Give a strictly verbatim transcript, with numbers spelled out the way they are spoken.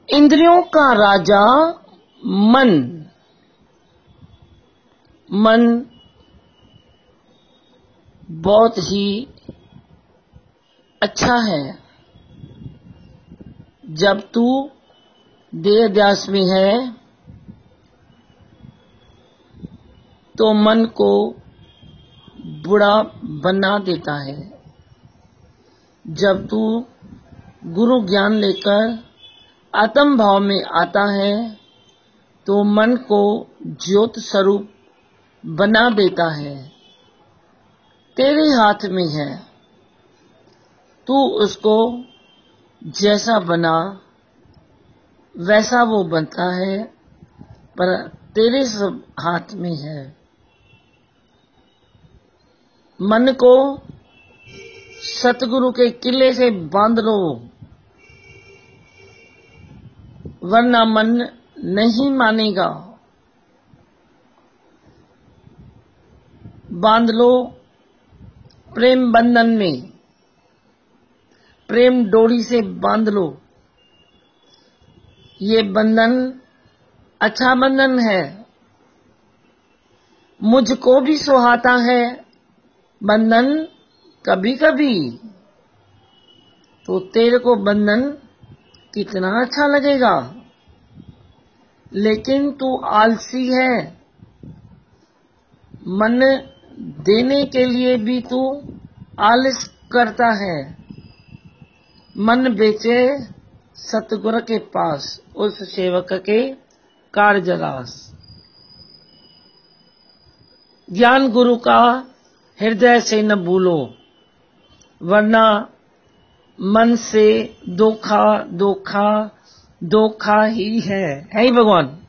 इंद्रियों का राजा मन। मन बहुत ही अच्छा है। जब तू देह ध्यास में है तो मन को बुरा बना देता है। जब तू गुरु ज्ञान लेकर आत्म भाव में आता है तो मन को ज्योत स्वरूप बना देता है। तेरे हाथ में है, तू उसको जैसा बना वैसा वो बनता है, पर तेरे सब हाथ में है। मन को सतगुरु के किले से बांध लो, वरना मन नहीं मानेगा। बांध लो प्रेम बंधन में, प्रेम डोरी से बांध लो। ये बंधन अच्छा बंधन है, मुझको भी सुहाता है बंधन कभी कभी। तो तेरे को बंधन कितना अच्छा लगेगा, लेकिन तू आलसी है। मन देने के लिए भी तू आलस करता है। मन बेचे सतगुरु के पास, उस सेवक के कारजरास। ज्ञान गुरु का हृदय से न भूलो, वरना मन से धोखा धोखा धोखा ही है। है ही भगवान।